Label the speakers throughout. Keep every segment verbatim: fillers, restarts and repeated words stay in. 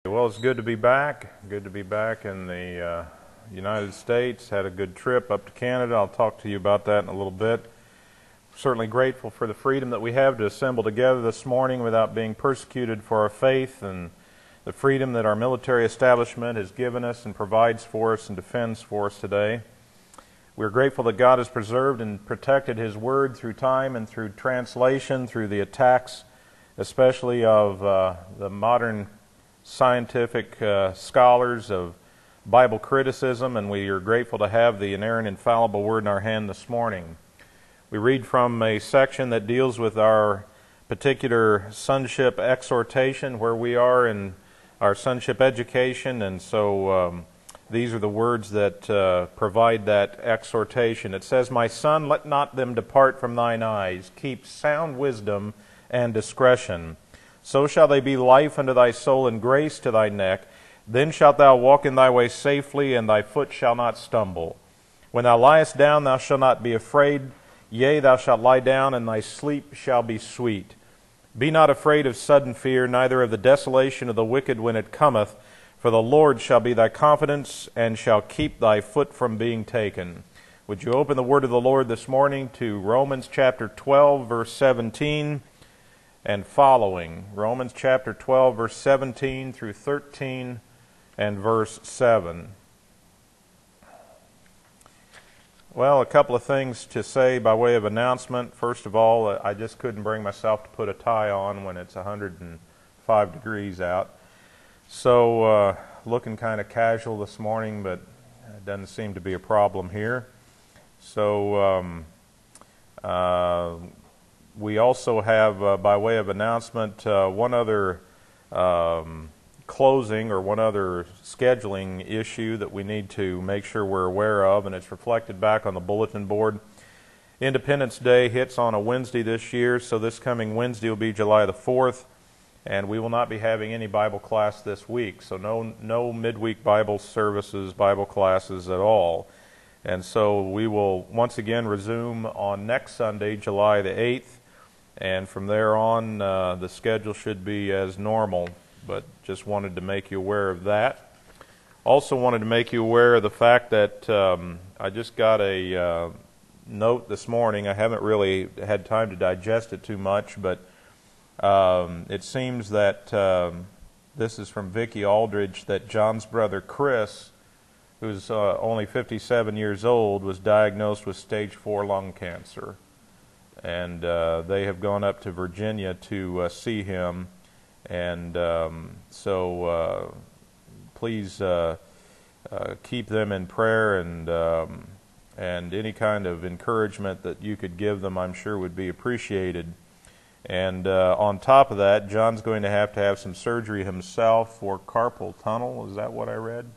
Speaker 1: Well, it's good to be back. Good to be back in the uh, United States. Had a good trip up to Canada. I'll talk to you about that in a little bit. Certainly grateful for the freedom that we have to assemble together this morning without being persecuted for our faith, and the freedom that our military establishment has given us and provides for us and defends for us today. We're grateful that God has preserved and protected His Word through time and through translation, through the attacks, especially of uh, the modern scientific uh, scholars of Bible criticism, and we are grateful to have the inerrant, infallible Word in our hand this morning. We read from a section that deals with our particular sonship exhortation, where we are in our sonship education, and so um, these are the words that uh, provide that exhortation. It says, "My son, let not them depart from thine eyes. Keep sound wisdom and discretion. So shall they be life unto thy soul and grace to thy neck. Then shalt thou walk in thy way safely, and thy foot shall not stumble. When thou liest down, thou shalt not be afraid. Yea, thou shalt lie down, and thy sleep shall be sweet. Be not afraid of sudden fear, neither of the desolation of the wicked when it cometh. For the Lord shall be thy confidence, and shall keep thy foot from being taken." Would you open the word of the Lord this morning to Romans chapter twelve, verse seventeen and following. Romans chapter twelve, verse seventeen through thirteen and verse seven. Well, a couple of things to say by way of announcement. First of all, I just couldn't bring myself to put a tie on when it's one hundred five degrees out. So, uh, looking kind of casual this morning, but it doesn't seem to be a problem here. So, um, uh, we also have, uh, by way of announcement, uh, one other um, closing or one other scheduling issue that we need to make sure we're aware of, and it's reflected back on the bulletin board. Independence Day hits on a Wednesday this year, so this coming Wednesday will be July the fourth, and we will not be having any Bible class this week, so no, no midweek Bible services, Bible classes at all. And so we will once again resume on next Sunday, July the eighth, and from there on, uh, the schedule should be as normal, but just wanted to make you aware of that. Also wanted to make you aware of the fact that um, I just got a uh, note this morning. I haven't really had time to digest it too much, but um, it seems that um, this is from Vicki Aldridge, that John's brother Chris, who's uh, only fifty-seven years old, was diagnosed with stage four lung cancer. And uh, they have gone up to Virginia to uh, see him, and um, so uh, please uh, uh, keep them in prayer, and um, and any kind of encouragement that you could give them, I'm sure, would be appreciated. And uh, on top of that, John's going to have to have some surgery himself for carpal tunnel. Is that what I read?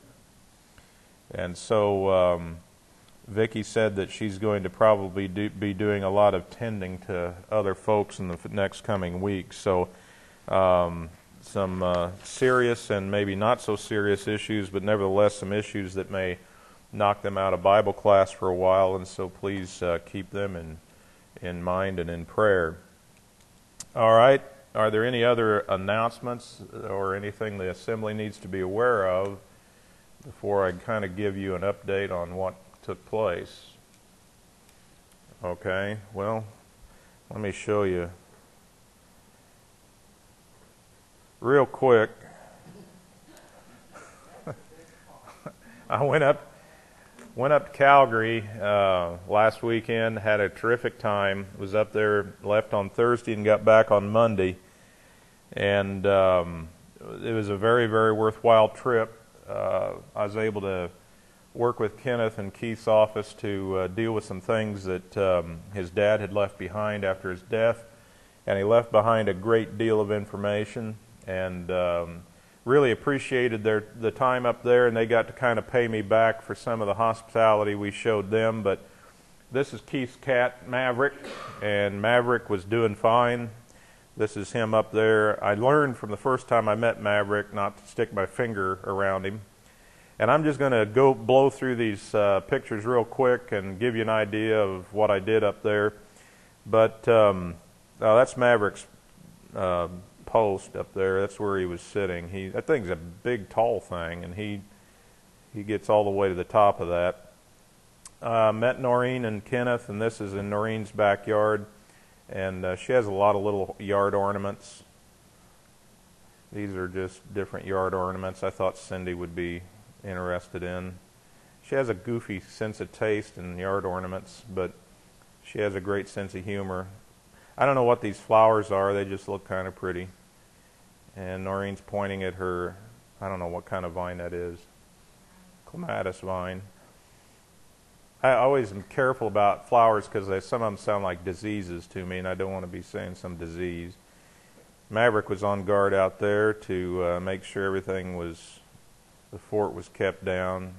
Speaker 1: And so Um, Vicki said that she's going to probably do, be doing a lot of tending to other folks in the next coming weeks. So um, some uh, serious and maybe not so serious issues, but nevertheless some issues that may knock them out of Bible class for a while, and so please uh, keep them in, in mind and in prayer. All right. Are there any other announcements or anything the assembly needs to be aware of before I kind of give you an update on what took place? Okay, well, let me show you real quick. I went up went up to Calgary uh, last weekend, had a terrific time. Was up there, left on Thursday and got back on Monday, and um, it was a very, very worthwhile trip. Uh, I was able to work with Kenneth and Keith's office to uh, deal with some things that um, his dad had left behind after his death, and he left behind a great deal of information, and um, really appreciated their the time up there, and they got to kind of pay me back for some of the hospitality we showed them. But this is Keith's cat, Maverick, and Maverick was doing fine. This is him up there. I learned from the first time I met Maverick not to stick my finger around him. And I'm just going to go blow through these uh, pictures real quick and give you an idea of what I did up there. But um, uh, that's Maverick's uh, post up there. That's where he was sitting. He that thing's a big, tall thing, and he he gets all the way to the top of that. Uh, met Noreen and Kenneth, and this is in Noreen's backyard, and uh, she has a lot of little yard ornaments. These are just different yard ornaments I thought Cindy would be interested in. She has a goofy sense of taste in yard ornaments, but she has a great sense of humor. I don't know what these flowers are. They just look kind of pretty. And Noreen's pointing at her, I don't know what kind of vine that is. Clematis vine. I always am careful about flowers because some of them sound like diseases to me, and I don't want to be saying some disease. Maverick was on guard out there to uh, make sure everything was, the fort was kept down.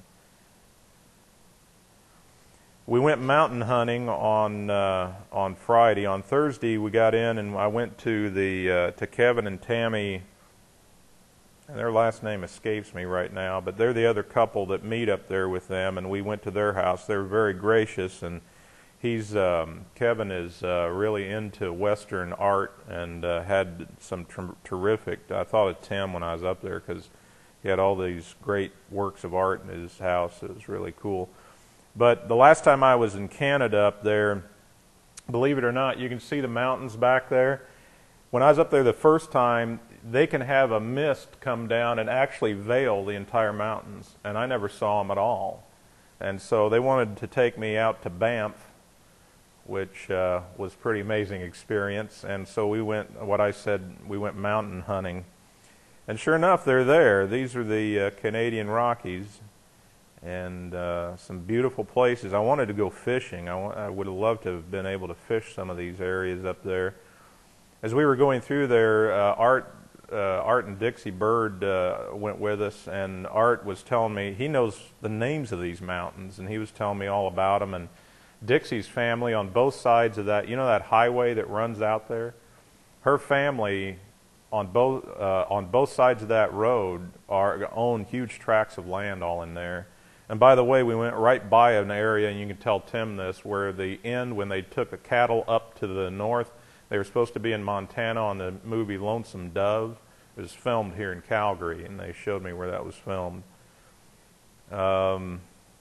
Speaker 1: We went mountain hunting on uh, on Friday. On Thursday, we got in, and I went to the uh, to Kevin and Tammy. And their last name escapes me right now, but they're the other couple that meet up there with them, and we went to their house. They were very gracious, and he's um, Kevin is uh, really into Western art and uh, had some ter- terrific. I thought of Tim when I was up there because he had all these great works of art in his house. It was really cool. But the last time I was in Canada up there, believe it or not, you can see the mountains back there. When I was up there the first time, they can have a mist come down and actually veil the entire mountains, and I never saw them at all. And so they wanted to take me out to Banff, which uh, was a pretty amazing experience. And so we went, what I said, we went mountain hunting. And sure enough, they're there. These are the uh, Canadian Rockies, and uh, some beautiful places. I wanted to go fishing. I, w- I would have loved to have been able to fish some of these areas up there. As we were going through there, uh, Art uh, Art and Dixie Bird uh, went with us, and Art was telling me, he knows the names of these mountains, and he was telling me all about them. And Dixie's family on both sides of that, you know that highway that runs out there? Her family on both uh, on both sides of that road are own huge tracts of land all in there. And by the way, we went right by an area, and you can tell Tim this, where the end, when they took the cattle up to the north, they were supposed to be in Montana on the movie Lonesome Dove. It was filmed here in Calgary, and they showed me where that was filmed. Um,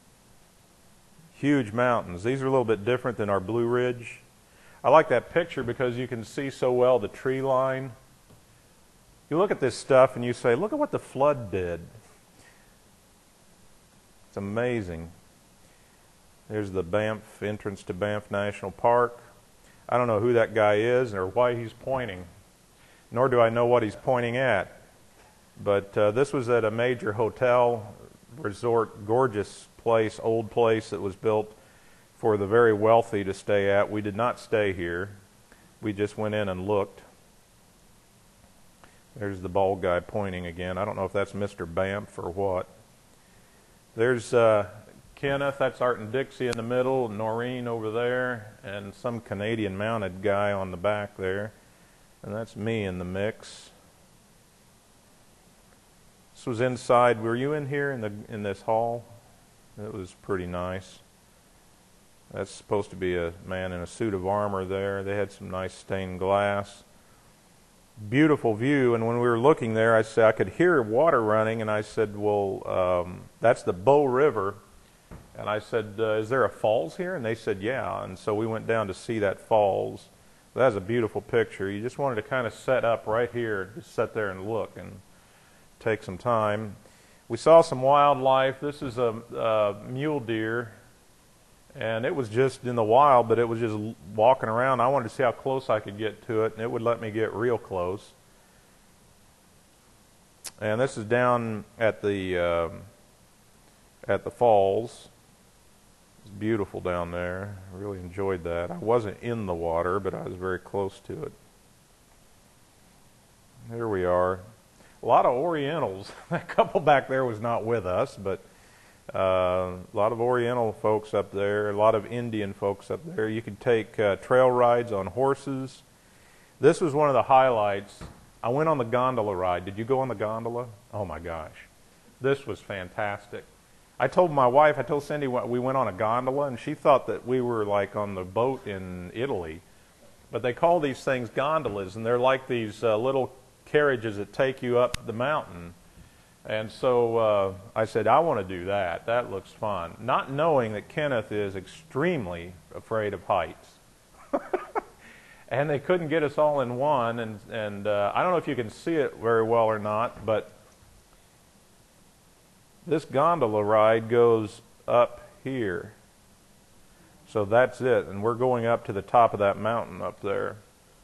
Speaker 1: huge mountains. These are a little bit different than our Blue Ridge. I like that picture because you can see so well the tree line. You look at this stuff and you say, look at what the flood did. It's amazing. There's the Banff entrance to Banff National Park. I don't know who that guy is or why he's pointing, nor do I know what he's pointing at. But uh, this was at a major hotel, resort, gorgeous place, old place that was built for the very wealthy to stay at. We did not stay here. We just went in and looked. There's the bald guy pointing again. I don't know if that's Mister Banff or what. There's uh, Kenneth, that's Art and Dixie in the middle, Noreen over there, and some Canadian mounted guy on the back there. And that's me in the mix. This was inside. Were you in here in the in this hall? It was pretty nice. That's supposed to be a man in a suit of armor there. They had some nice stained glass. Beautiful view, and when we were looking there, I said I could hear water running, and I said, well, um, that's the Bow River. And I said, uh, is there a falls here? And they said, yeah. And so we went down to see that falls. That was a beautiful picture. You just wanted to kind of set up right here, just sit there and look and take some time. We saw some wildlife. This is a, a mule deer, and it was just in the wild, but it was just walking around. I wanted to see how close I could get to it, and it would let me get real close. And this is down at the uh, at the falls. It's beautiful down there. I really enjoyed that. I wasn't in the water, but I was very close to it. There we are. A lot of Orientals. That couple back there was not with us, but uh, a lot of Oriental folks up there, a lot of Indian folks up there. You could take uh, trail rides on horses. This was one of the highlights. I went on the gondola ride. Did you go on the gondola? Oh my gosh. This was fantastic. I told my wife, I told Cindy we went on a gondola, and she thought that we were like on the boat in Italy. But they call these things gondolas, and they're like these uh, little carriages that take you up the mountain. And so uh, I said, I want to do that. That looks fun. Not knowing that Kenneth is extremely afraid of heights. And they couldn't get us all in one. And, and uh, I don't know if you can see it very well or not, but this gondola ride goes up here. So that's it. And we're going up to the top of that mountain up there.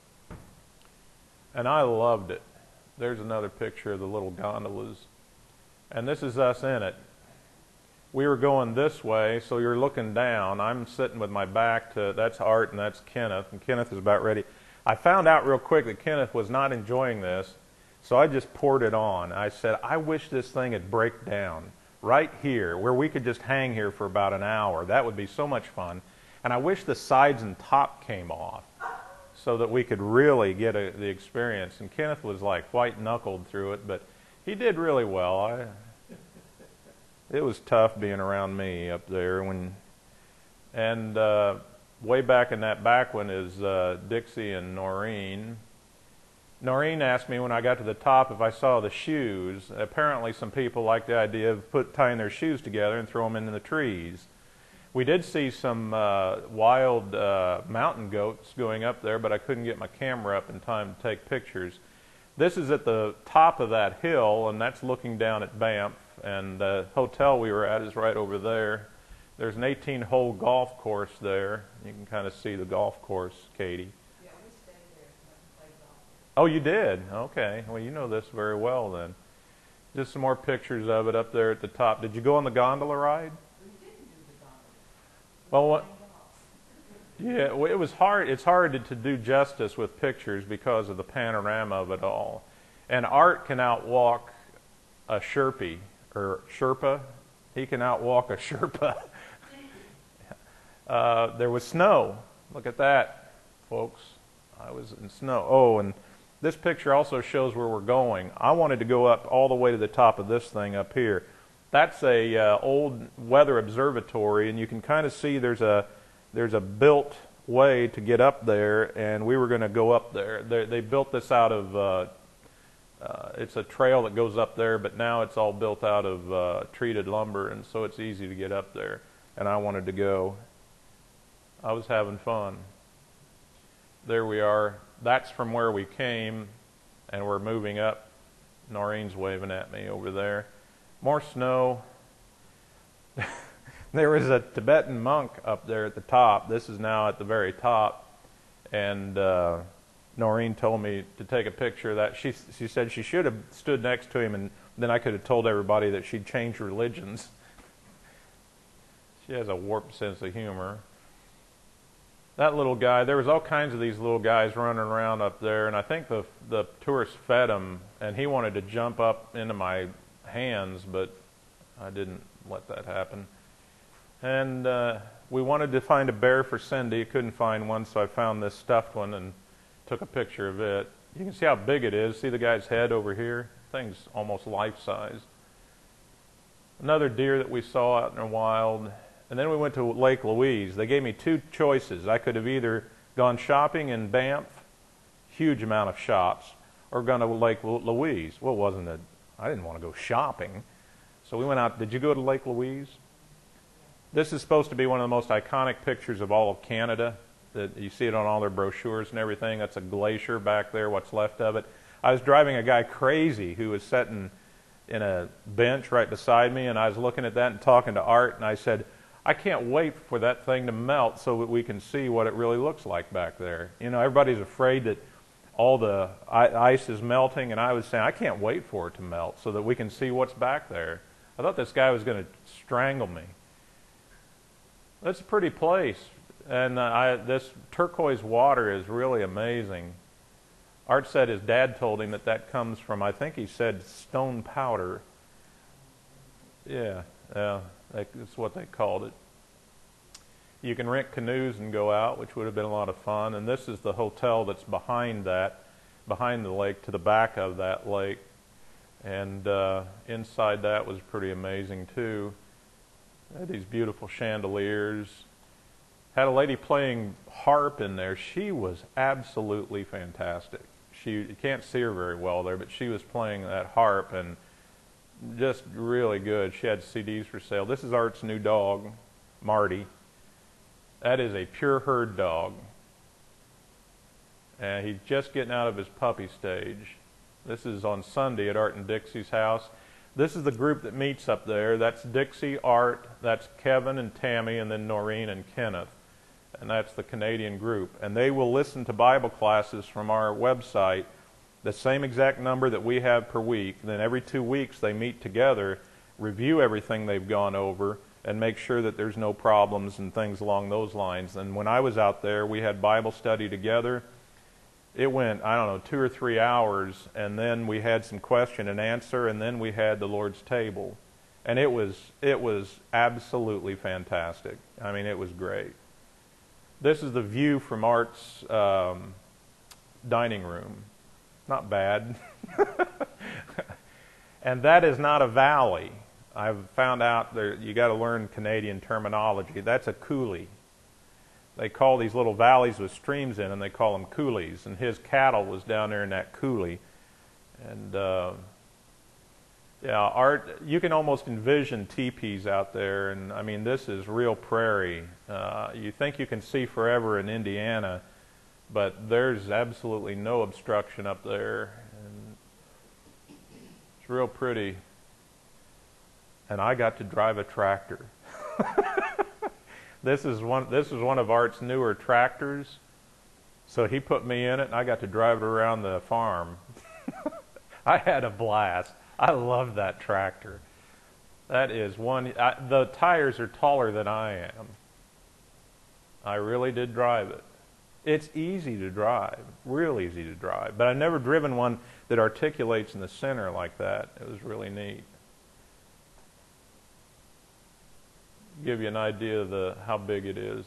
Speaker 1: And I loved it. There's another picture of the little gondolas. And this is us in it. We were going this way, so you're looking down. I'm sitting with my back to, that's Art and that's Kenneth, and Kenneth is about ready. I found out real quick that Kenneth was not enjoying this, so I just poured it on. I said, I wish this thing would break down right here, where we could just hang here for about an hour. That would be so much fun. And I wish the sides and top came off so that we could really get a, the experience. And Kenneth was like white-knuckled through it, but he did really well. I, it was tough being around me up there. When, and uh, way back in that back one is uh, Dixie and Noreen. Noreen asked me when I got to the top if I saw the shoes. Apparently some people like the idea of put, tying their shoes together and throw them into the trees. We did see some uh, wild uh, mountain goats going up there, but I couldn't get my camera up in time to take pictures. This is at the top of that hill, and that's looking down at Banff, and the hotel we were at is right over there. There's an eighteen hole golf course there. You can kind of see the golf course, Katie.
Speaker 2: Yeah, we stayed there and played golf.
Speaker 1: Oh, you did? Okay. Well, you know this very well then. Just some more pictures of it up there at the top. Did you go on the gondola ride?
Speaker 2: We didn't do the gondola.
Speaker 1: Well, what? Yeah, well, it was hard. It's hard to, to do justice with pictures because of the panorama of it all. And Art can outwalk a Sherpie, or Sherpa. He can outwalk a Sherpa. uh, there was snow. Look at that, folks. I was in snow. Oh, and this picture also shows where we're going. I wanted to go up all the way to the top of this thing up here. That's a uh, old weather observatory, and you can kind of see there's a there's a built way to get up there, and we were going to go up there. They, they built this out of, uh, uh, it's a trail that goes up there, but now it's all built out of uh, treated lumber, and so it's easy to get up there. And I wanted to go. I was having fun. There we are. That's from where we came, and we're moving up. Noreen's waving at me over there. More snow. There was a Tibetan monk up there at the top. This is now at the very top. And uh, Noreen told me to take a picture of that. She, she said she should have stood next to him, and then I could have told everybody that she'd changed religions. She has a warped sense of humor. That little guy, there was all kinds of these little guys running around up there, and I think the, the tourists fed him, and he wanted to jump up into my hands, but I didn't let that happen. And uh, we wanted to find a bear for Cindy. Couldn't find one, so I found this stuffed one and took a picture of it. You can see how big it is. See the guy's head over here? Thing's almost life-size. Another deer that we saw out in the wild. And then we went to Lake Louise. They gave me two choices. I could have either gone shopping in Banff, huge amount of shops, or gone to Lake Louise. Well, it wasn't a, I didn't want to go shopping. So we went out. Did you go to Lake Louise? This is supposed to be one of the most iconic pictures of all of Canada. That you see it on all their brochures and everything. That's a glacier back there, what's left of it. I was driving a guy crazy who was sitting in a bench right beside me, and I was looking at that and talking to Art, and I said, I can't wait for that thing to melt so that we can see what it really looks like back there. You know, everybody's afraid that all the ice is melting, and I was saying, I can't wait for it to melt so that we can see what's back there. I thought this guy was going to strangle me. That's a pretty place, and uh, I, this turquoise water is really amazing. Art said his dad told him that that comes from, I think he said, stone powder. Yeah, yeah, that's what they called it. You can rent canoes and go out, which would have been a lot of fun. And this is the hotel that's behind that, behind the lake, to the back of that lake. And uh, inside that was pretty amazing too. Had these beautiful chandeliers. Had a lady playing harp in there. She was absolutely fantastic. she, you can't see her very well there, but she was playing that harp and just really good. She had C Ds for sale. This is Art's new dog, Marty. That is a pure herd dog. And he's just getting out of his puppy stage. This is on Sunday at Art and Dixie's house. This is the group that meets up there. That's Dixie, Art, that's Kevin and Tammy, and then Noreen and Kenneth. And that's the Canadian group. And they will listen to Bible classes from our website, the same exact number that we have per week. Then every two weeks they meet together, review everything they've gone over, and make sure that there's no problems and things along those lines. And when I was out there, we had Bible study together. It went, I don't know, two or three hours, and then we had some question and answer, and then we had the Lord's table. And it was it was absolutely fantastic. I mean, it was great. This is the view from Art's um, dining room. Not bad. And that is not a valley. I've found out that you got to learn Canadian terminology. That's a coulee. They call these little valleys with streams in, and they call them coulees. And his cattle was down there in that coulee. And uh, yeah, Art, you can almost envision teepees out there. And I mean, this is real prairie. Uh, you think you can see forever in Indiana, but there's absolutely no obstruction up there. And it's real pretty. And I got to drive a tractor. This is one. This is one of Art's newer tractors. So he put me in it, and I got to drive it around the farm. I had a blast. I love that tractor. That is one. I, the tires are taller than I am. I really did drive it. It's easy to drive, real easy to drive. But I've never driven one that articulates in the center like that. It was really neat. Give you an idea of the how big it is.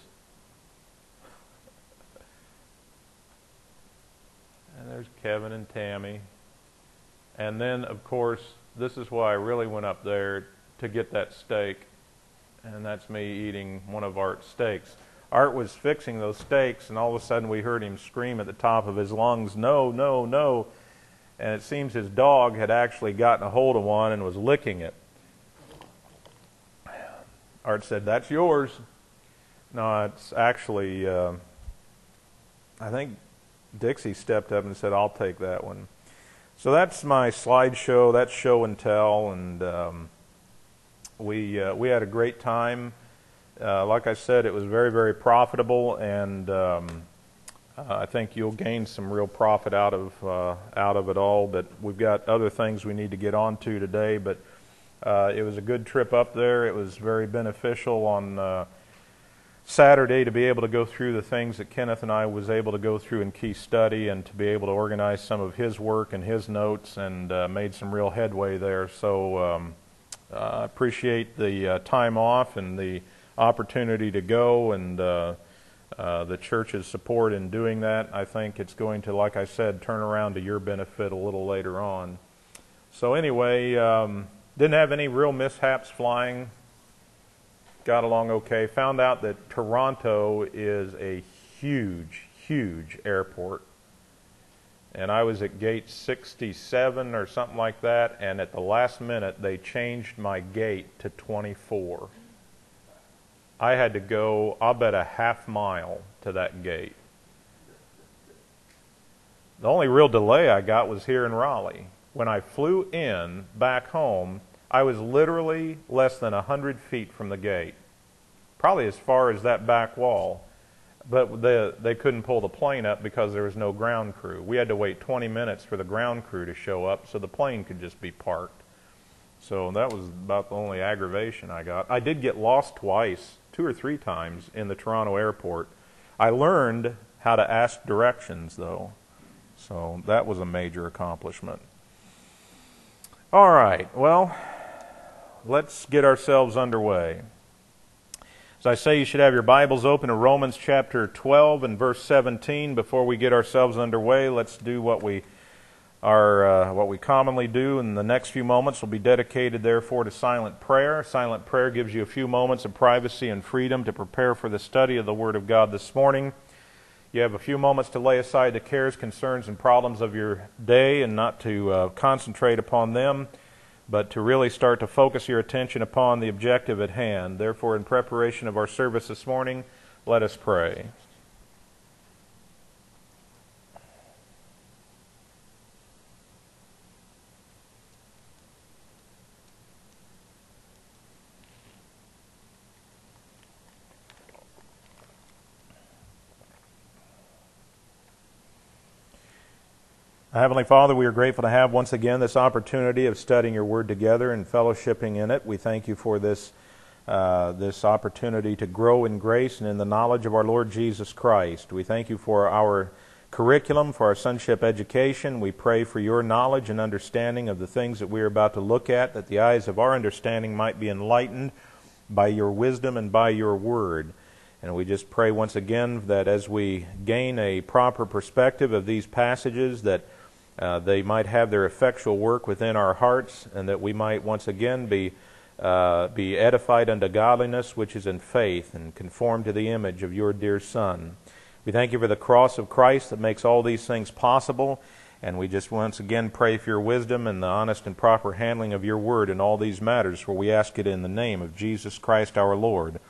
Speaker 1: And there's Kevin and Tammy. And then, of course, this is why I really went up there to get that steak. And that's me eating one of Art's steaks. Art was fixing those steaks, and all of a sudden we heard him scream at the top of his lungs, "No, no, no." And it seems his dog had actually gotten a hold of one and was licking it. Art said, "That's yours." No, it's actually, uh, I think Dixie stepped up and said, "I'll take that one." So that's my slideshow. That's show and tell, and um, we uh, we had a great time. Uh, like I said, it was very, very profitable, and um, uh, I think you'll gain some real profit out of uh, out of it all. But we've got other things we need to get on to today. But uh, it was a good trip up there. It was very beneficial on uh, Saturday to be able to go through the things that Kenneth and I was able to go through in Key Study, and to be able to organize some of his work and his notes, and uh, made some real headway there. So um, uh, I appreciate the uh, time off and the opportunity to go, and uh, uh, the church's support in doing that. I think it's going to, like I said, turn around to your benefit a little later on. So anyway, um, didn't have any real mishaps flying. Got along okay. Found out that Toronto is a huge, huge airport. And I was at gate sixty-seven or something like that, and at the last minute they changed my gate to twenty-four. I had to go, I'll bet, a half mile to that gate. The only real delay I got was here in Raleigh. When I flew in back home, I was literally less than one hundred feet from the gate. Probably as far as that back wall. But they, they couldn't pull the plane up because there was no ground crew. We had to wait twenty minutes for the ground crew to show up so the plane could just be parked. So that was about the only aggravation I got. I did get lost twice, two or three times, in the Toronto airport. I learned how to ask directions, though. So that was a major accomplishment. All right, well, let's get ourselves underway. As I say, you should have your Bibles open to Romans chapter twelve and verse seventeen. Before we get ourselves underway, let's do what we are, uh, what we commonly do. And the next few moments will be dedicated, therefore, to silent prayer. Silent prayer gives you a few moments of privacy and freedom to prepare for the study of the Word of God this morning. you have a few moments to lay aside the cares, concerns, and problems of your day and not to uh, concentrate upon them, but to really start to focus your attention upon the objective at hand. Therefore, in preparation of our service this morning, let us pray. Heavenly Father, we are grateful to have once again this opportunity of studying your Word together and fellowshipping in it. We thank you for this uh, this opportunity to grow in grace and in the knowledge of our Lord Jesus Christ. We thank you for our curriculum, for our sonship education. We pray for your knowledge and understanding of the things that we are about to look at, that the eyes of our understanding might be enlightened by your wisdom and by your Word. And we just pray once again that as we gain a proper perspective of these passages, that Uh, they might have their effectual work within our hearts, and that we might once again be uh, be edified unto godliness, which is in faith, and conformed to the image of your dear Son. We thank you for the cross of Christ that makes all these things possible, and we just once again pray for your wisdom and the honest and proper handling of your word in all these matters, for we ask it in the name of Jesus Christ our Lord.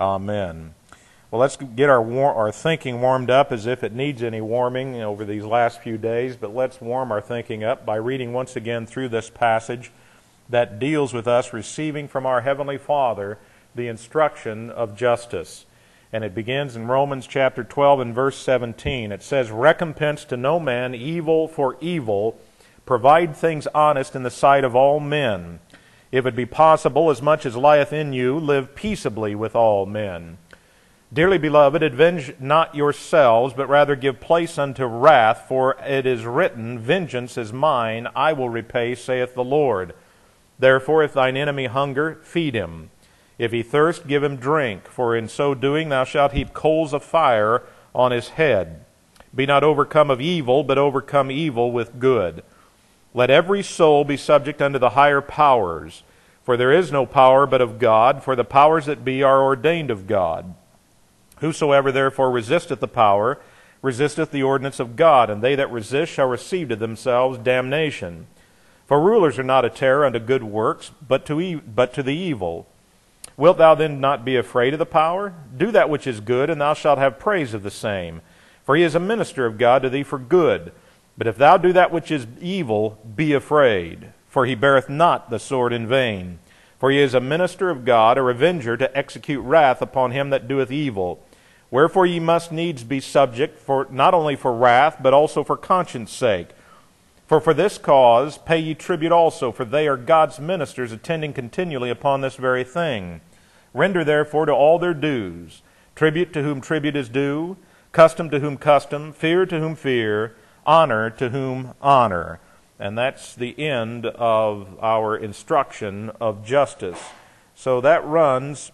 Speaker 1: Amen. Well, let's get our war- our thinking warmed up as if it needs any warming over these last few days, but let's warm our thinking up by reading once again through this passage that deals with us receiving from our Heavenly Father the instruction of justice. And it begins in Romans chapter twelve and verse seventeen. It says, "Recompense to no man evil for evil, provide things honest in the sight of all men. If it be possible, as much as lieth in you, live peaceably with all men. Dearly beloved, avenge not yourselves, but rather give place unto wrath, for it is written, Vengeance is mine, I will repay, saith the Lord. Therefore, if thine enemy hunger, feed him. If he thirst, give him drink, for in so doing thou shalt heap coals of fire on his head. Be not overcome of evil, but overcome evil with good. Let every soul be subject unto the higher powers, for there is no power but of God, for the powers that be are ordained of God. Whosoever therefore resisteth the power, resisteth the ordinance of God, and they that resist shall receive to themselves damnation. For rulers are not a terror unto good works, but to, e- but to the evil. Wilt thou then not be afraid of the power? Do that which is good, and thou shalt have praise of the same. For he is a minister of God to thee for good. But if thou do that which is evil, be afraid. For he beareth not the sword in vain. For he is a minister of God, a revenger to execute wrath upon him that doeth evil. Wherefore ye must needs be subject, for not only for wrath, but also for conscience sake. For for this cause pay ye tribute also, for they are God's ministers, attending continually upon this very thing. Render therefore to all their dues, tribute to whom tribute is due, custom to whom custom, fear to whom fear, honor to whom honor." And that's the end of our instruction of justice. So that runs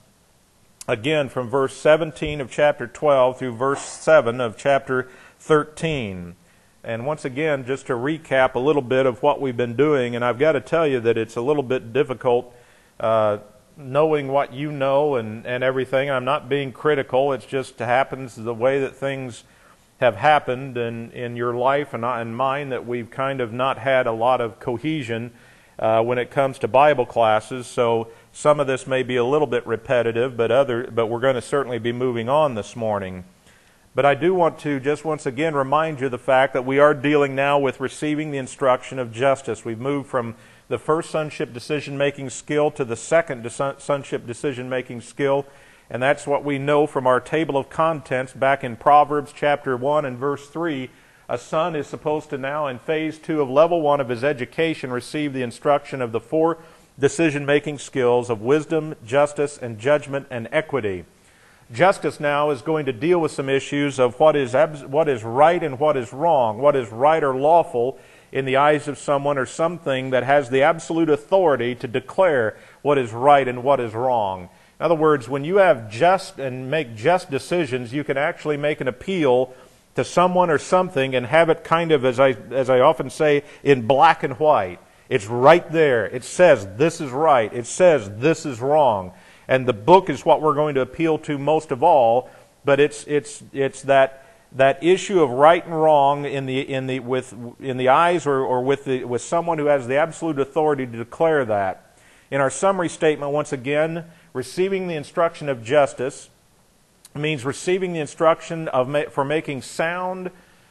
Speaker 1: again from verse seventeen of chapter twelve through verse seven of chapter thirteen. And once again, just to recap a little bit of what we've been doing, and I've got to tell you that it's a little bit difficult uh, knowing what you know and, and everything. I'm not being critical. It just happens the way that things have happened in, in your life and in mine, that we've kind of not had a lot of cohesion uh, when it comes to Bible classes. So some of this may be a little bit repetitive, but other, but we're going to certainly be moving on this morning. But I do want to just once again remind you of the fact that we are dealing now with receiving the instruction of justice. We've moved from the first sonship decision-making skill to the second sonship decision-making skill, and that's what we know from our table of contents back in Proverbs chapter one and verse three. A son is supposed to now, in phase two of level one of his education, receive the instruction of the four decision-making skills of wisdom, justice, and judgment and equity. Justice now is going to deal with some issues of what is abs- what is right and what is wrong, what is right or lawful in the eyes of someone or something that has the absolute authority to declare what is right and what is wrong. In other words, when you have just and make just decisions, you can actually make an appeal to someone or something and have it kind of, as I as I often say, in black and white. It's right there. It says this is right. It says this is wrong. And the book is what we're going to appeal to most of all, but it's it's it's that that issue of right and wrong in the in the with in the eyes or, or with the with someone who has the absolute authority to declare that. In our summary statement, once again, receiving the instruction of justice means receiving the instruction of ma- for making sound,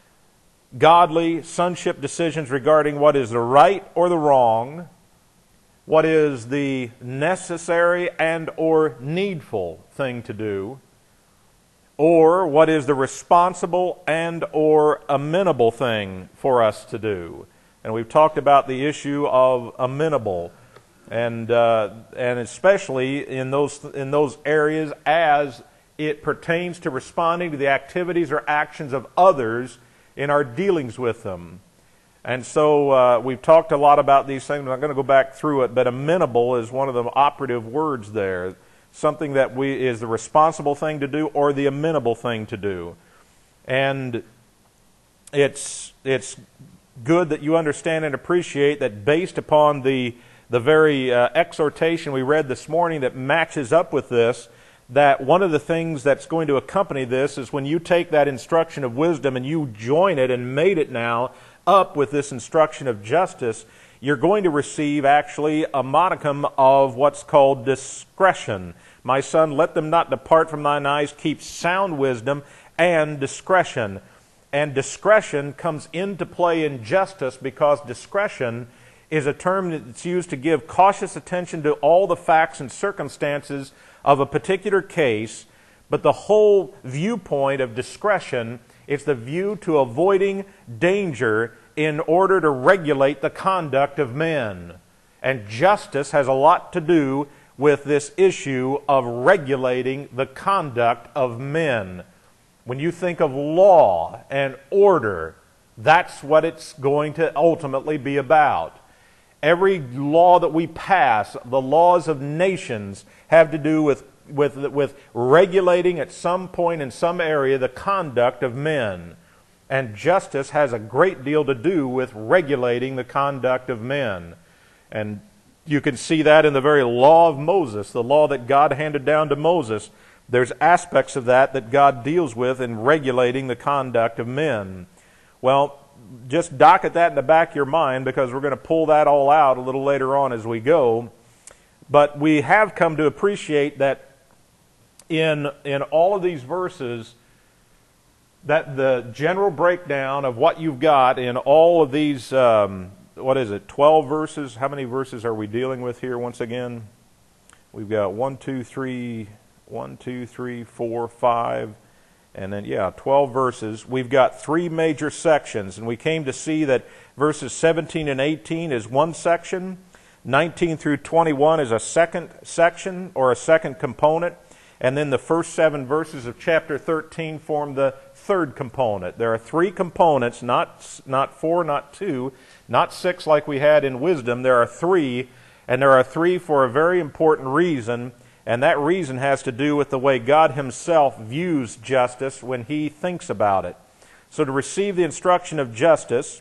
Speaker 1: godly sonship decisions regarding what is the right or the wrong, what is the necessary and or needful thing to do, or what is the responsible and or amenable thing for us to do. And we've talked about the issue of amenable, and uh, and especially in those in those areas as it pertains to responding to the activities or actions of others in our dealings with them. And so uh, we've talked a lot about these things. I'm not going to go back through it, but amenable is one of the operative words there. Something that we is the responsible thing to do or the amenable thing to do. And it's it's good that you understand and appreciate that based upon the the very uh, exhortation we read this morning that matches up with this, that one of the things that's going to accompany this is when you take that instruction of wisdom and you join it and mate it now up with this instruction of justice, you're going to receive actually a modicum of what's called discretion. My son, let them not depart from thine eyes, keep sound wisdom and discretion. And discretion comes into play in justice because discretion is a term that's used to give cautious attention to all the facts and circumstances of a particular case, but the whole viewpoint of discretion is the view to avoiding danger in order to regulate the conduct of men. And justice has a lot to do with this issue of regulating the conduct of men. When you think of law and order, that's what it's going to ultimately be about. Every law that we pass, the laws of nations, have to do with, with, with regulating at some point in some area the conduct of men. And justice has a great deal to do with regulating the conduct of men. And you can see that in the very law of Moses, the law that God handed down to Moses. There's aspects of that that God deals with in regulating the conduct of men. Well, just docket that in the back of your mind because we're going to pull that all out a little later on as we go. But we have come to appreciate that in, in all of these verses, that the general breakdown of what you've got in all of these, um, what is it, twelve verses? How many verses are we dealing with here once again? We've got one, two, three, one, two, three, four, five, and then, yeah, twelve verses. We've got three major sections, and we came to see that verses seventeen and eighteen is one section, nineteen through twenty-one is a second section or a second component, and then the first seven verses of chapter thirteen form the third component. There are three components, not, not four, not two, not six like we had in wisdom. There are three, and there are three for a very important reason, and that reason has to do with the way God Himself views justice when He thinks about it. So to receive the instruction of justice,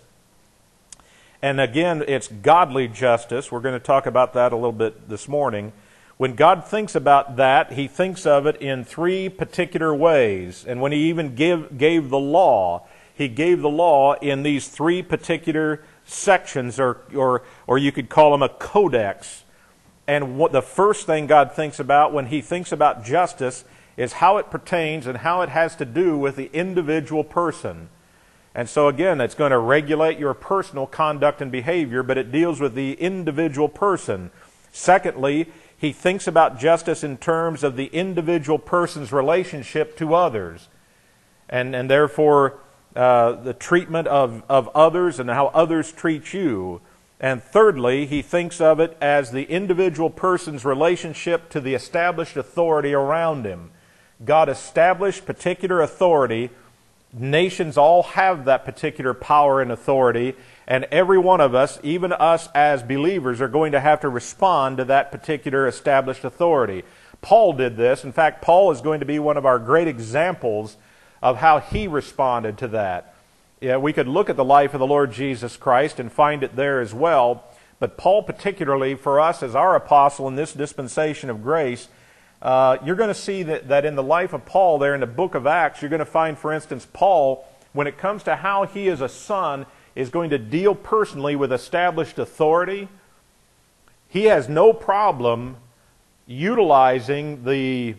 Speaker 1: and again, it's godly justice. We're going to talk about that a little bit this morning. When God thinks about that, He thinks of it in three particular ways. And when He even give, gave the law, He gave the law in these three particular sections, or, or, or you could call them a codex. And what the first thing God thinks about when He thinks about justice is how it pertains and how it has to do with the individual person. And so again, it's going to regulate your personal conduct and behavior, but it deals with the individual person. Secondly, He thinks about justice in terms of the individual person's relationship to others. And, and therefore, uh, the treatment of, of others and how others treat you. And thirdly, He thinks of it as the individual person's relationship to the established authority around him. God established particular authority. Nations all have that particular power and authority, and every one of us, even us as believers, are going to have to respond to that particular established authority. Paul did this. In fact, Paul is going to be one of our great examples of how he responded to that. Yeah, we could look at the life of the Lord Jesus Christ and find it there as well, but Paul particularly, for us as our apostle in this dispensation of grace, uh, you're going to see that, that in the life of Paul there in the book of Acts, you're going to find, for instance, Paul, when it comes to how he as a son is going to deal personally with established authority, he has no problem utilizing the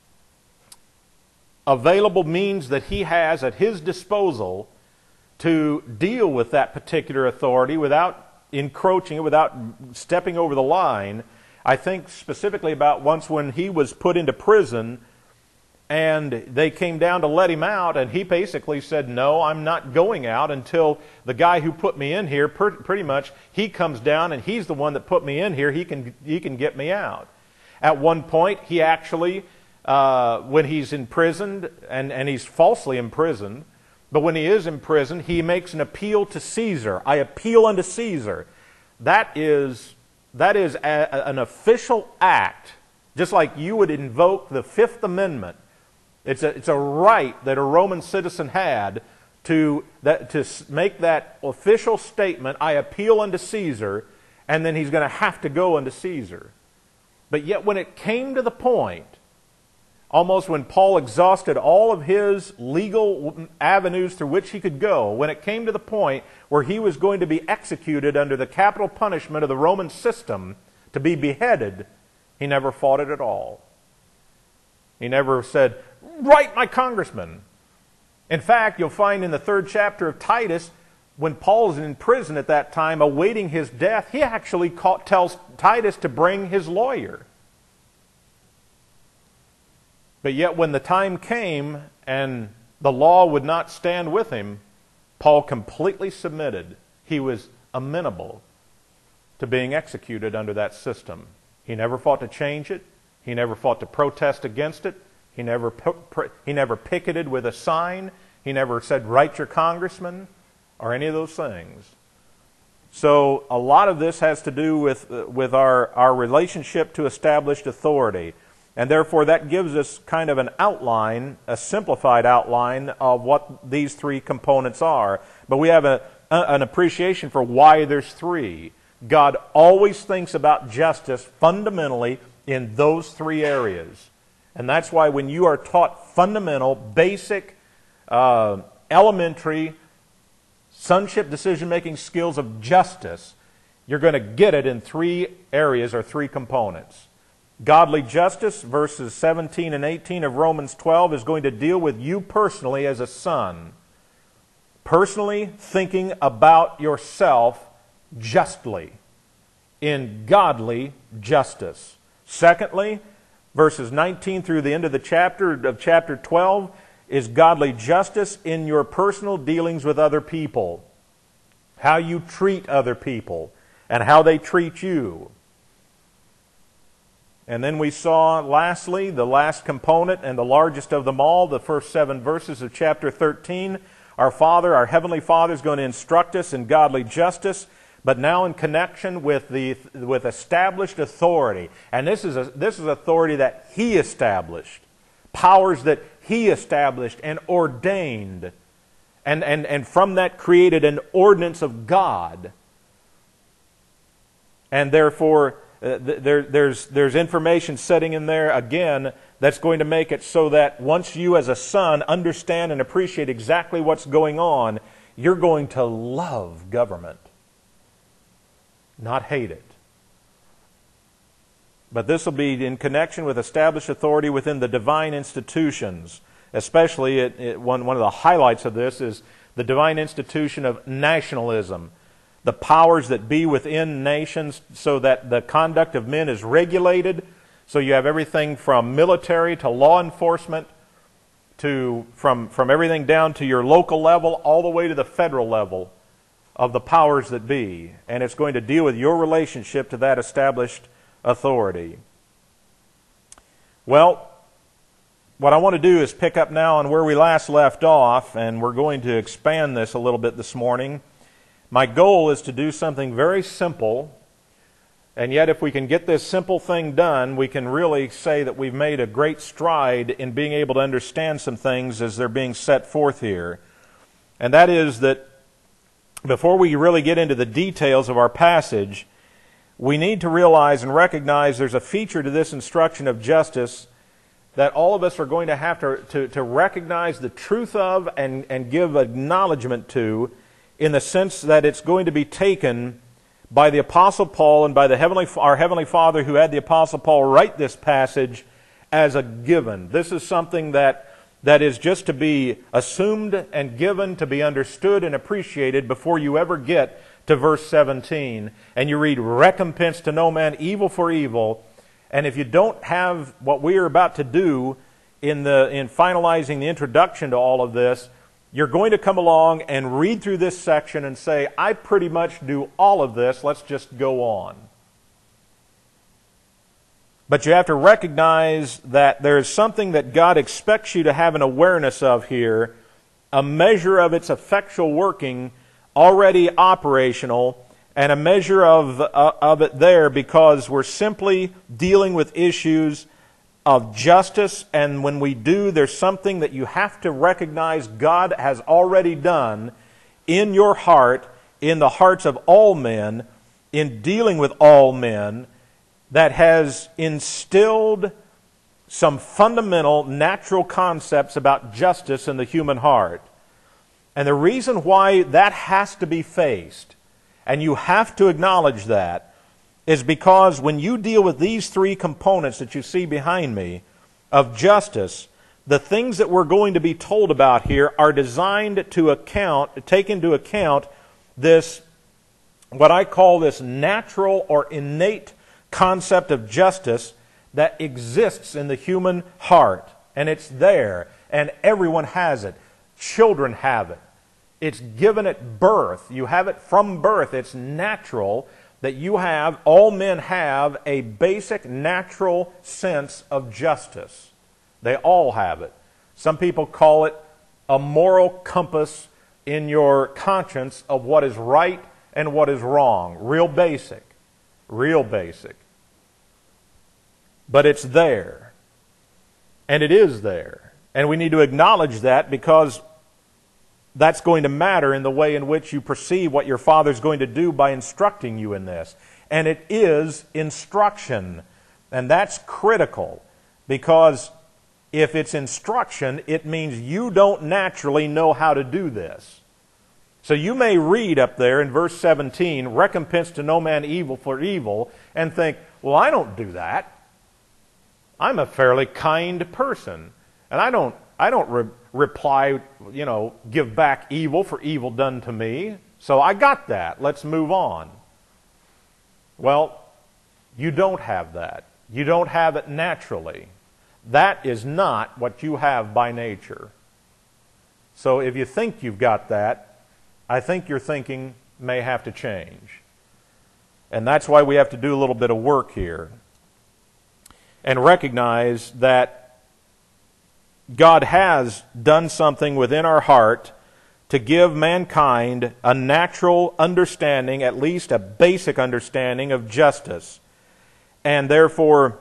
Speaker 1: available means that he has at his disposal to deal with that particular authority without encroaching it, without stepping over the line. I think specifically about once when he was put into prison and they came down to let him out, and he basically said, no, I'm not going out until the guy who put me in here, per, pretty much, he comes down and he's the one that put me in here, he can, he can get me out. At one point, he actually, uh, when he's imprisoned, and, and he's falsely imprisoned, but when he is imprisoned, he makes an appeal to Caesar. I appeal unto Caesar. That is, that is a, an official act, just like you would invoke the Fifth Amendment. It's a, it's a right that a Roman citizen had to, that, to make that official statement, I appeal unto Caesar, and then he's going to have to go unto Caesar. But yet when it came to the point, almost when Paul exhausted all of his legal avenues through which he could go, when it came to the point where he was going to be executed under the capital punishment of the Roman system, to be beheaded, he never fought it at all. He never said, right, my congressman. In fact, you'll find in the third chapter of Titus, when Paul is in prison at that time, awaiting his death, he actually call, tells Titus to bring his lawyer. But yet when the time came and the law would not stand with him, Paul completely submitted. He was amenable to being executed under that system. He never fought to change it. He never fought to protest against it. He never, he never picketed with a sign. He never said, write your congressman, or any of those things. So a lot of this has to do with, uh, with our, our relationship to established authority. And therefore that gives us kind of an outline, a simplified outline of what these three components are. But we have a, a, an appreciation for why there's three. God always thinks about justice fundamentally in those three areas. And that's why when you are taught fundamental, basic, uh, elementary, sonship decision-making skills of justice, you're going to get it in three areas or three components. Godly justice, verses seventeen and eighteen of Romans twelve, is going to deal with you personally as a son. Personally thinking about yourself justly, in godly justice. Secondly, verses nineteen through the end of the chapter, of chapter twelve, is godly justice in your personal dealings with other people. How you treat other people and how they treat you. And then we saw, lastly, the last component and the largest of them all, the first seven verses of chapter thirteen. Our Father, our Heavenly Father, is going to instruct us in godly justice, but now in connection with the with established authority. And this is a, this is authority that He established. Powers that He established and ordained. And, and, and from that created an ordinance of God. And therefore, uh, there, there's, there's information sitting in there, again, that's going to make it so that once you as a son understand and appreciate exactly what's going on, you're going to love government, not hate it. But this will be in connection with established authority within the divine institutions. Especially, it, it, one, one of the highlights of this is the divine institution of nationalism. The powers that be within nations so that the conduct of men is regulated. So you have everything from military to law enforcement, to from, from everything down to your local level all the way to the federal level of the powers that be. And it's going to deal with your relationship to that established authority. Well, what I want to do is pick up now on where we last left off, and we're going to expand this a little bit this morning. My goal is to do something very simple, and yet if we can get this simple thing done, we can really say that we've made a great stride in being able to understand some things as they're being set forth here. And that is that before we really get into the details of our passage, we need to realize and recognize there's a feature to this instruction of justice that all of us are going to have to, to, to recognize the truth of and, and give acknowledgement to, in the sense that it's going to be taken by the Apostle Paul and by the Heavenly, our Heavenly Father who had the Apostle Paul write this passage as a given. This is something that, that is just to be assumed and given, to be understood and appreciated before you ever get to verse seventeen. And you read, recompense to no man evil for evil. And if you don't have what we are about to do in the in finalizing the introduction to all of this, you're going to come along and read through this section and say, I pretty much do all of this, let's just go on. But you have to recognize that there is something that God expects you to have an awareness of here, a measure of its effectual working already operational, and a measure of, uh, of it there because we're simply dealing with issues of justice, and when we do, there's something that you have to recognize God has already done in your heart, in the hearts of all men, in dealing with all men, that has instilled some fundamental natural concepts about justice in the human heart. And the reason why that has to be faced, and you have to acknowledge that, is because when you deal with these three components that you see behind me of justice, the things that we're going to be told about here are designed to account, take into account this, what I call this natural or innate concept of justice that exists in the human heart. And it's there, and everyone has it. Children have it. It's given at birth. You have it from birth. It's natural that you have, all men have, a basic natural sense of justice. They all have it. Some people call it a moral compass in your conscience of what is right and what is wrong. Real basic. Real basic. But it's there. And it is there. And we need to acknowledge that because that's going to matter in the way in which you perceive what your Father's going to do by instructing you in this. And it is instruction. And that's critical. Because if it's instruction, it means you don't naturally know how to do this. So you may read up there in verse seventeen, recompense to no man evil for evil, and think, well, I don't do that. I'm a fairly kind person. And I don't, I don't re- reply, you know, give back evil for evil done to me. So I got that. Let's move on. Well, you don't have that. You don't have it naturally. That is not what you have by nature. So if you think you've got that, I think your thinking may have to change. And that's why we have to do a little bit of work here. And recognize that God has done something within our heart to give mankind a natural understanding, at least a basic understanding of justice. And therefore,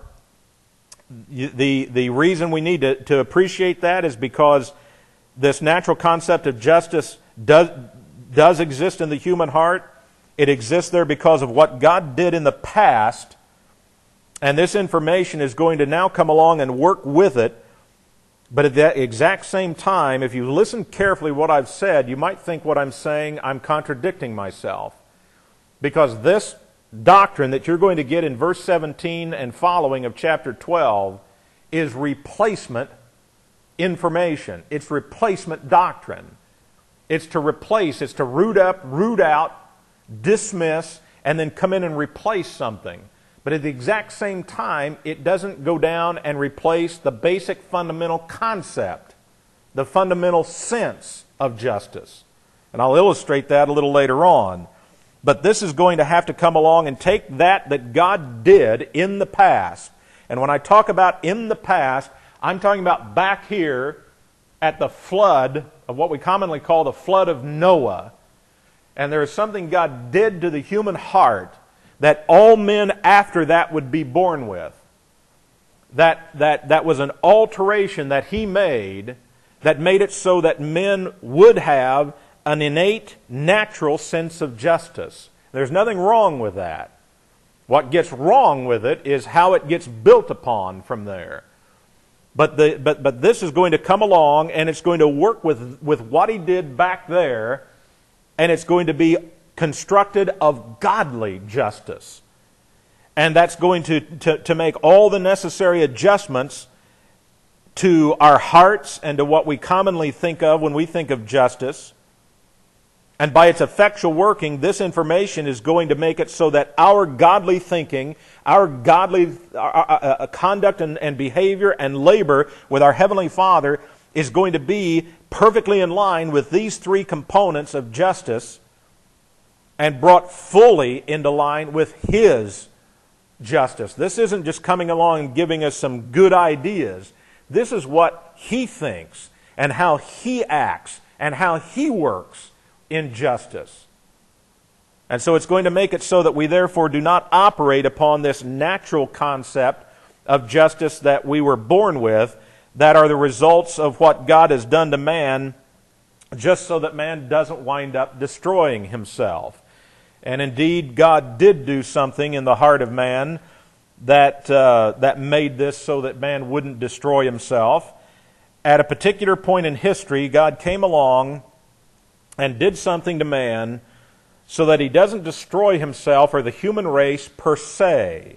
Speaker 1: the, the reason we need to, to appreciate that is because this natural concept of justice does, does exist in the human heart. It exists there because of what God did in the past. And this information is going to now come along and work with it. But at the exact same time, if you listen carefully to what I've said, you might think what I'm saying, I'm contradicting myself. Because this doctrine that you're going to get in verse seventeen and following of chapter twelve is replacement information. It's replacement doctrine. It's to replace, it's to root up, root out, dismiss, and then come in and replace something. But at the exact same time, it doesn't go down and replace the basic fundamental concept, the fundamental sense of justice. And I'll illustrate that a little later on. But this is going to have to come along and take that that God did in the past. And when I talk about in the past, I'm talking about back here at the flood of what we commonly call the flood of Noah. And there is something God did to the human heart that all men after that would be born with. That, that, that was an alteration that He made that made it so that men would have an innate, natural sense of justice. There's nothing wrong with that. What gets wrong with it is how it gets built upon from there. But, the, but, but this is going to come along, and it's going to work with, with what he did back there, and it's going to be constructed of godly justice. And that's going to, to, to make all the necessary adjustments to our hearts and to what we commonly think of when we think of justice. And by its effectual working, this information is going to make it so that our godly thinking, our godly our, uh, conduct and, and behavior and labor with our Heavenly Father is going to be perfectly in line with these three components of justice and brought fully into line with His justice. This isn't just coming along and giving us some good ideas. This is what He thinks and how He acts and how He works in justice. And so it's going to make it so that we therefore do not operate upon this natural concept of justice that we were born with, that are the results of what God has done to man, just so that man doesn't wind up destroying himself. And indeed, God did do something in the heart of man that, uh, that made this so that man wouldn't destroy himself. At a particular point in history, God came along and did something to man so that he doesn't destroy himself or the human race per se.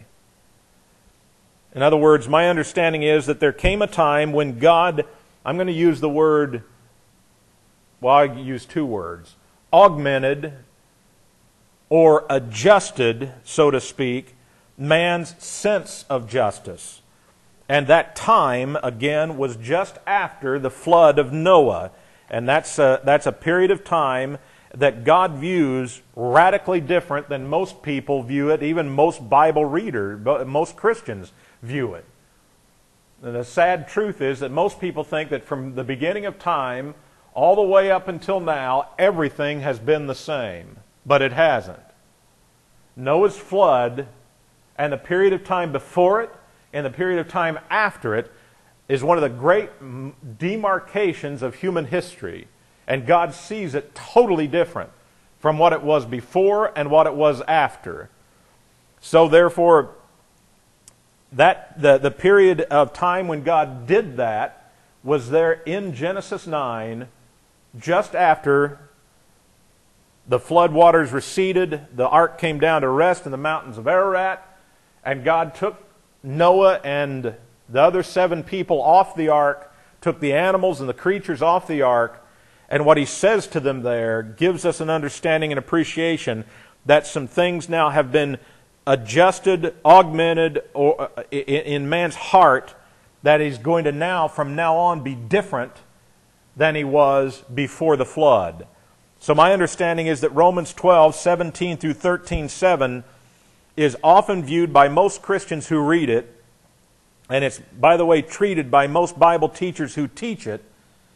Speaker 1: In other words, my understanding is that there came a time when God, I'm going to use the word, well, I use two words, augmented or adjusted, so to speak, man's sense of justice. And that time, again, was just after the flood of Noah. And that's a, that's a period of time that God views radically different than most people view it, even most Bible readers, most Christians view it. And the sad truth is that most people think that from the beginning of time all the way up until now, everything has been the same. But it hasn't. Noah's flood and the period of time before it and the period of time after it is one of the great demarcations of human history. And God sees it totally different from what it was before and what it was after. So therefore, that the, the period of time when God did that was there in Genesis nine, just after the flood waters receded, the ark came down to rest in the mountains of Ararat, and God took Noah and the other seven people off the ark, took the animals and the creatures off the ark, and what He says to them there gives us an understanding and appreciation that some things now have been adjusted, augmented or in man's heart, that he's going to now, from now on, be different than he was before the flood. So my understanding is that Romans twelve, seventeen through thirteen, seven is often viewed by most Christians who read it, and it's, by the way, treated by most Bible teachers who teach it.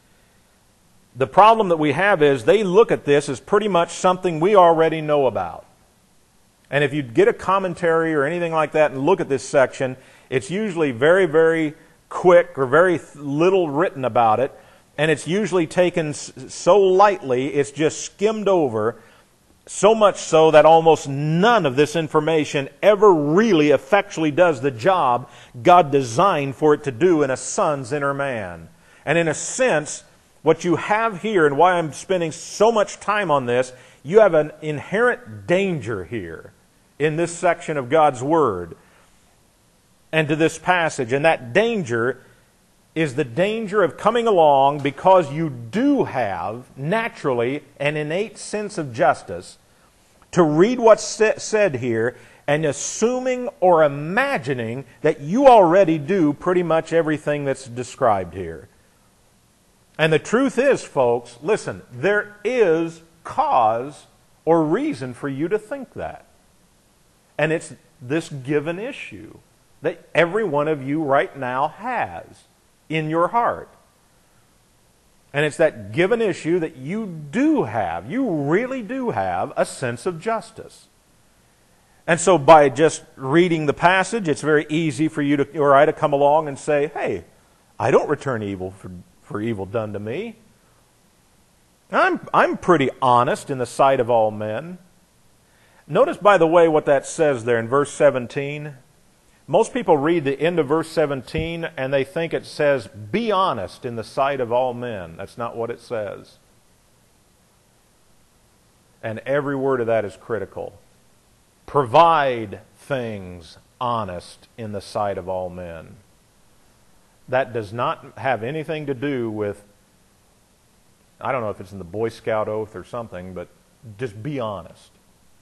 Speaker 1: The problem that we have is they look at this as pretty much something we already know about. And if you get a commentary or anything like that and look at this section, it's usually very, very quick or very little written about it. And it's usually taken so lightly, it's just skimmed over, so much so that almost none of this information ever really effectually does the job God designed for it to do in a son's inner man. And in a sense, what you have here, and why I'm spending so much time on this, you have an inherent danger here in this section of God's Word and to this passage. And that danger is the danger of coming along because you do have, naturally, an innate sense of justice, to read what's said here and assuming or imagining that you already do pretty much everything that's described here. And the truth is, folks, listen, there is cause or reason for you to think that. And it's this given issue that every one of you right now has in your heart. And it's that given issue that you do have, you really do have a sense of justice. And so by just reading the passage, it's very easy for you to, or I to come along and say, hey, I don't return evil for, for evil done to me. I'm, I'm pretty honest in the sight of all men. Notice, by the way, what that says there in verse seventeen. Most people read the end of verse seventeen and they think it says, be honest in the sight of all men. That's not what it says. And every word of that is critical. Provide things honest in the sight of all men. That does not have anything to do with, I don't know if it's in the Boy Scout oath or something, but just be honest.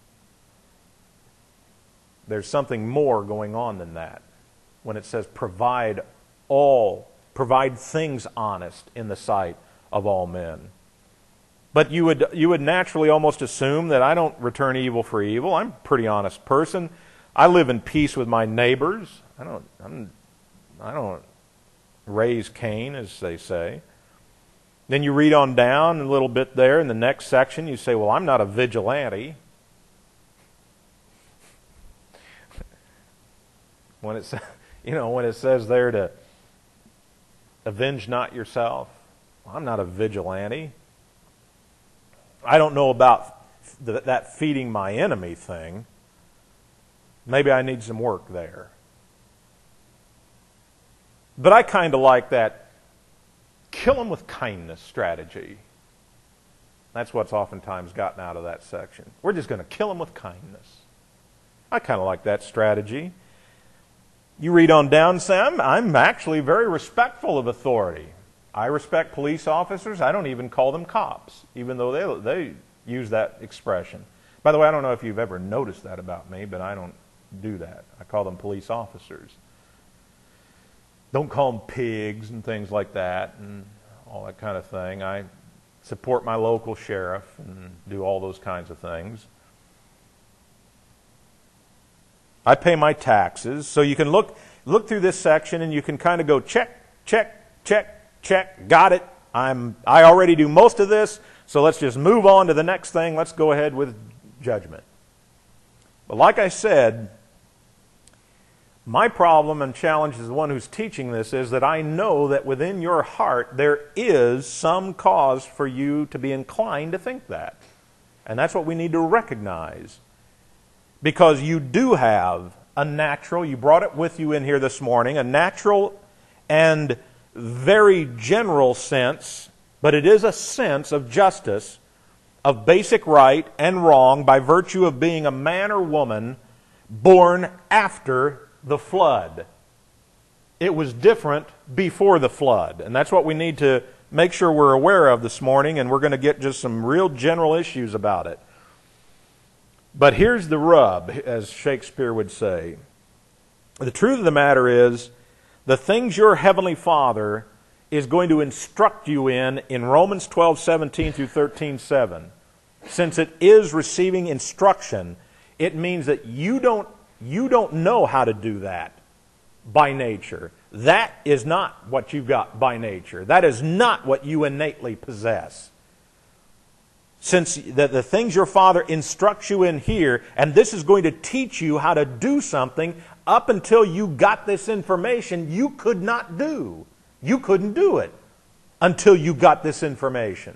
Speaker 1: There's something more going on than that when it says provide all, provide things honest in the sight of all men. But you would you would naturally almost assume that I don't return evil for evil. I'm a pretty honest person. I live in peace with my neighbors. I don't I'm, I don't raise Cain, as they say. Then you read on down a little bit there in the next section. You say, well, I'm not a vigilante. When it's, you know, when it says there to avenge not yourself, well, I'm not a vigilante. I don't know about th- that feeding my enemy thing. Maybe I need some work there. But I kind of like that kill them with kindness strategy. That's what's oftentimes gotten out of that section. We're just going to kill them with kindness. I kind of like that strategy. You read on down and say, I'm, I'm actually very respectful of authority. I respect police officers. I don't even call them cops, even though they, they use that expression. By the way, I don't know if you've ever noticed that about me, but I don't do that. I call them police officers. Don't call them pigs and things like that and all that kind of thing. I support my local sheriff and do all those kinds of things. I pay my taxes. So you can look look through this section and you can kind of go check, check, check, check, got it. I'm I already do most of this, so let's just move on to the next thing. Let's go ahead with judgment. But like I said, my problem and challenge as the one who's teaching this is that I know that within your heart there is some cause for you to be inclined to think that. And that's what we need to recognize. Because you do have a natural, you brought it with you in here this morning, a natural and very general sense, but it is a sense of justice, of basic right and wrong by virtue of being a man or woman born after the flood. It was different before the flood, and that's what we need to make sure we're aware of this morning, and we're going to get just some real general issues about it. But here's the rub, as Shakespeare would say. The truth of the matter is, the things your Heavenly Father is going to instruct you in, in Romans twelve seventeen through thirteen seven, since it is receiving instruction, it means that you don't, you don't know how to do that by nature. That is not what you've got by nature. That is not what you innately possess. Since the, the things your Father instructs you in here, and this is going to teach you how to do something up until you got this information you could not do. You couldn't do it until you got this information.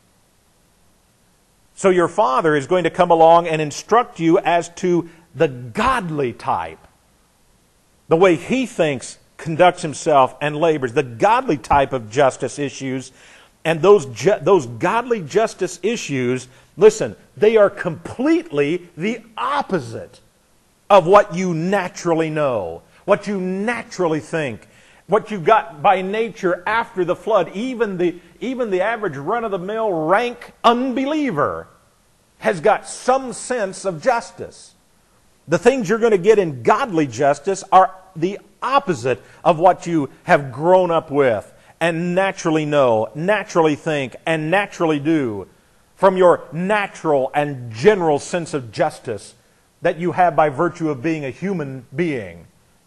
Speaker 1: So your Father is going to come along and instruct you as to the godly type, the way He thinks, conducts Himself, and labors, the godly type of justice issues. And those ju- those godly justice issues, listen, they are completely the opposite of what you naturally know, what you naturally think, what you got by nature after the flood. Even the, even the average run-of-the-mill rank unbeliever has got some sense of justice. The things you're going to get in godly justice are the opposite of what you have grown up with and naturally know, naturally think, and naturally do from your natural and general sense of justice that you have by virtue of being a human being.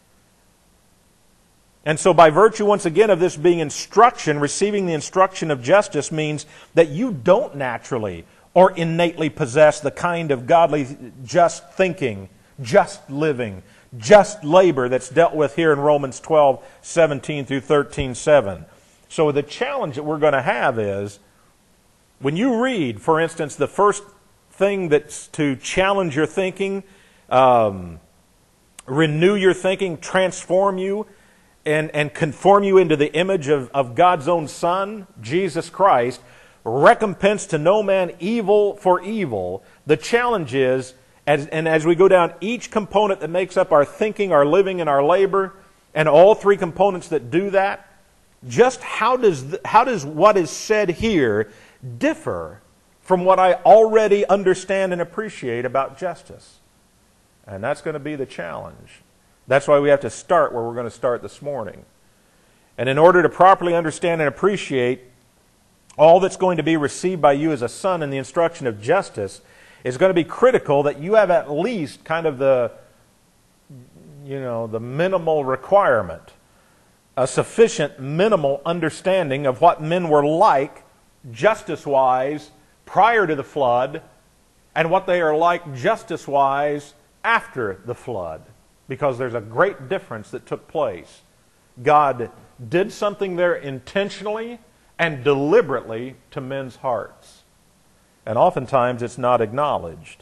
Speaker 1: And so by virtue, once again, of this being instruction, receiving the instruction of justice means that you don't naturally or innately possess the kind of godly just thinking, just living, just labor that's dealt with here in Romans twelve seventeen through thirteen seven. So the challenge that we're going to have is, when you read, for instance, the first thing that's to challenge your thinking, um, renew your thinking, transform you, and, and conform you into the image of, of God's own Son, Jesus Christ. Recompense to no man evil for evil. The challenge is, as, and as we go down each component that makes up our thinking, our living, and our labor, and all three components that do that, just how does, the, how does what is said here differ from what I already understand and appreciate about justice? And that's going to be the challenge. That's why we have to start where we're going to start this morning. And in order to properly understand and appreciate all that's going to be received by you as a son in the instruction of justice, is going to be critical that you have at least kind of the, you know, the minimal requirement, a sufficient minimal understanding of what men were like justice-wise prior to the flood and what they are like justice-wise after the flood. Because there's a great difference that took place. God did something there intentionally and deliberately to men's hearts. And oftentimes it's not acknowledged.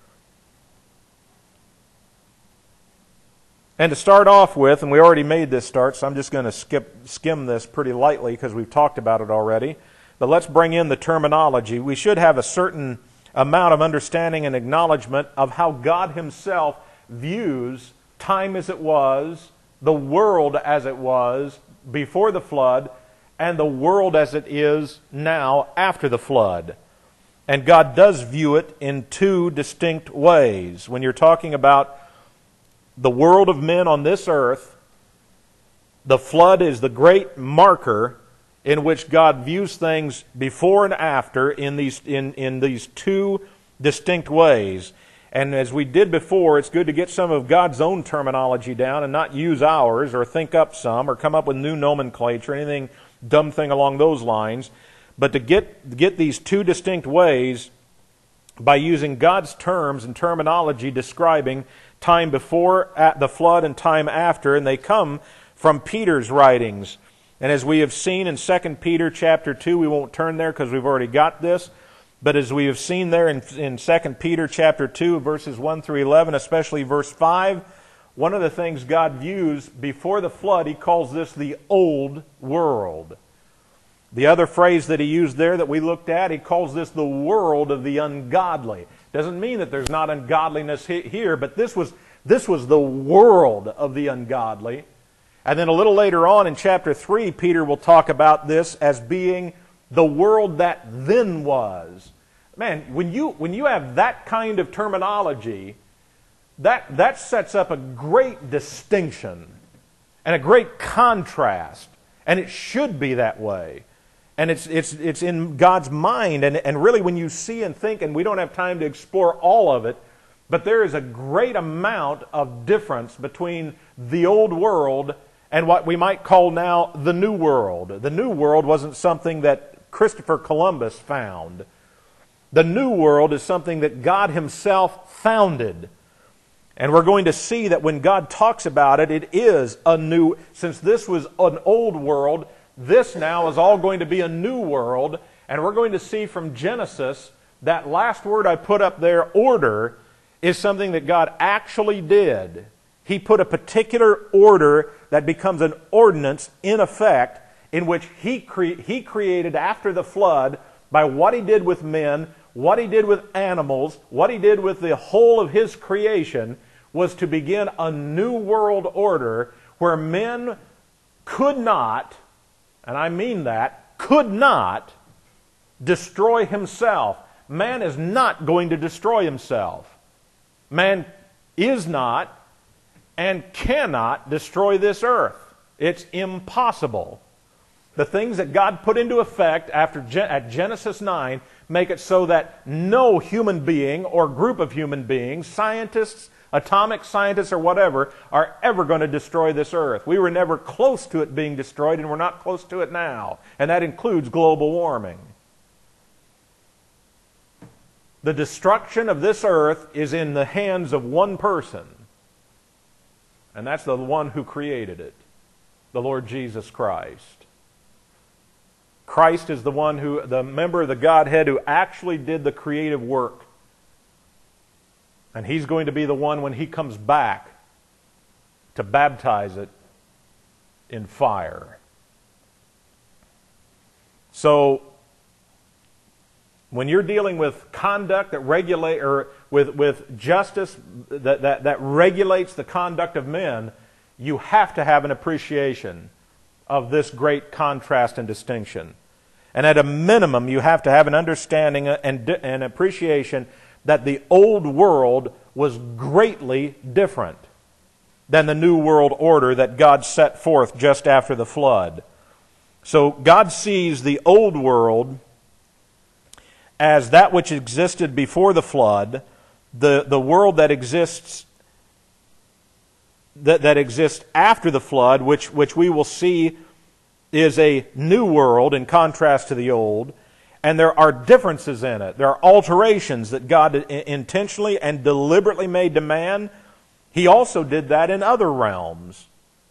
Speaker 1: And to start off with, and we already made this start, so I'm just going to skip skim this pretty lightly because we've talked about it already. But let's bring in the terminology. We should have a certain amount of understanding and acknowledgement of how God Himself views time as it was, the world as it was before the flood, and the world as it is now after the flood. And God does view it in two distinct ways. When you're talking about the world of men on this earth, the flood is the great marker in which God views things before and after in these, in, in these two distinct ways. And as we did before, it's good to get some of God's own terminology down and not use ours or think up some or come up with new nomenclature, anything dumb thing along those lines. But to get, get these two distinct ways by using God's terms and terminology describing time before at the flood and time after, and they come from Peter's writings. And as we have seen in Second Peter chapter two, we won't turn there because we've already got this, but as we have seen there in, in Second Peter chapter two, verses one through eleven, especially verse five, one of the things God views before the flood, He calls this the old world. The other phrase that He used there that we looked at, He calls this the world of the ungodly. Doesn't mean that there's not ungodliness here, but this was, this was the world of the ungodly. And then a little later on in chapter three, Peter will talk about this as being the world that then was. Man, when you, when you have that kind of terminology, that, that sets up a great distinction and a great contrast. And it should be that way. And it's, it's, it's in God's mind. And, and really when you see and think, and we don't have time to explore all of it, but there is a great amount of difference between the old world and what we might call now the New World. The New World wasn't something that Christopher Columbus found. The New World is something that God Himself founded. And we're going to see that when God talks about it, it is a new, since this was an old world, this now is all going to be a new world. And we're going to see from Genesis, that last word I put up there, order, is something that God actually did. He put a particular order that becomes an ordinance in effect, in which he, cre- he created after the flood by what He did with men, what He did with animals, what He did with the whole of His creation, was to begin a new world order where men could not, and I mean that, could not destroy himself. Man is not going to destroy himself. Man is not and cannot destroy this earth. It's impossible. The things that God put into effect after at Genesis nine make it so that no human being or group of human beings, scientists, atomic scientists or whatever, are ever going to destroy this earth. We were never close to it being destroyed, and we're not close to it now. And that includes global warming. The destruction of this earth is in the hands of one person. And that's the one who created it, the Lord Jesus Christ. Christ is the one who, the member of the Godhead who actually did the creative work. And He's going to be the one when He comes back to baptize it in fire. So, when you're dealing with conduct that regulate, or with, with justice that, that, that regulates the conduct of men, you have to have an appreciation of this great contrast and distinction. And at a minimum, you have to have an understanding and an appreciation that the old world was greatly different than the new world order that God set forth just after the flood. So God sees the old world as that which existed before the flood, the, the world that exists that, that exists after the flood, which, which we will see is a new world in contrast to the old, and there are differences in it. There are alterations that God intentionally and deliberately made to man. He also did that in other realms.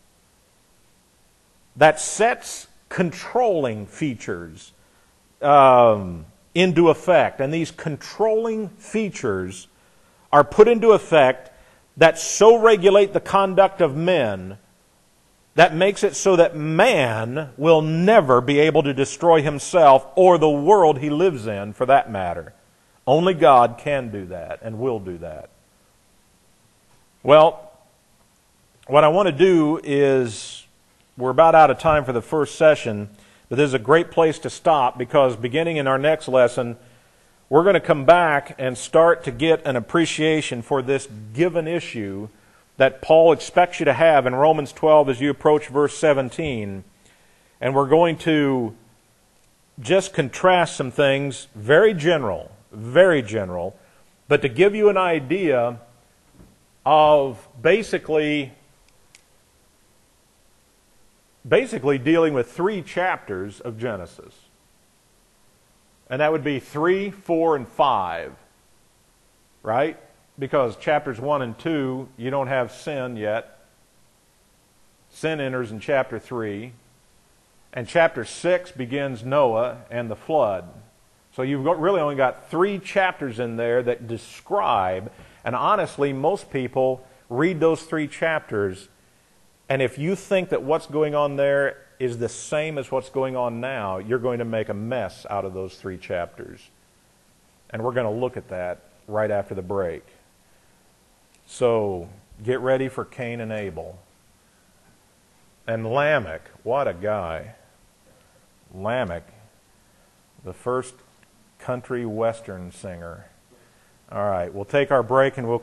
Speaker 1: That sets controlling features um, into effect. And these controlling features are put into effect that so regulate the conduct of men that makes it so that man will never be able to destroy himself or the world he lives in, for that matter. Only God can do that and will do that. Well, what I want to do is, we're about out of time for the first session, but this is a great place to stop, because beginning in our next lesson, we're going to come back and start to get an appreciation for this given issue that Paul expects you to have in Romans twelve as you approach verse seventeen. And we're going to just contrast some things, very general, very general, but to give you an idea of basically, basically dealing with three chapters of Genesis. And that would be three, four, and five. Right? Because chapters one and two, you don't have sin yet. Sin enters in chapter three. And chapter six begins Noah and the flood. So you've got, really only got three chapters in there that describe, and honestly, most people read those three chapters, and if you think that what's going on there is the same as what's going on now, you're going to make a mess out of those three chapters. And we're going to look at that right after the break. So, get ready for Cain and Abel. And Lamech, what a guy. Lamech, the first country western singer. All right, we'll take our break and we'll